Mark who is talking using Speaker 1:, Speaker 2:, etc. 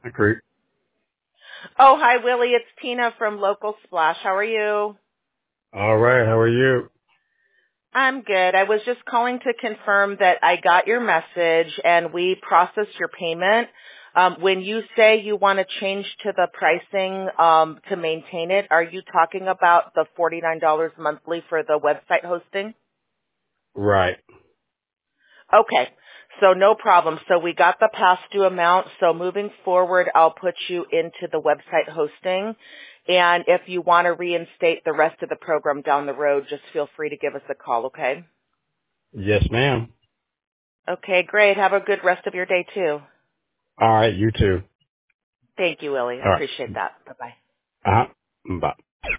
Speaker 1: Creek.
Speaker 2: Oh, hi, Willie. It's Tina from Local Splash. How are you?
Speaker 1: All right. How are you?
Speaker 2: I'm good. I was just calling to confirm that I got your message and we processed your payment. When you say you want to change to the pricing to maintain it, are you talking about the $49 monthly for the website hosting?
Speaker 1: Right.
Speaker 2: Okay. So no problem. So we got the past due amount. So moving forward, I'll put you into the website hosting. And if you want to reinstate the rest of the program down the road, just feel free to give us a call, okay?
Speaker 1: Yes, ma'am.
Speaker 2: Okay, great. Have a good rest of your day, too.
Speaker 1: All right. You too.
Speaker 2: Thank you, Willie. I
Speaker 1: All right.
Speaker 2: appreciate that. Bye-bye.
Speaker 1: Uh-huh. Bye.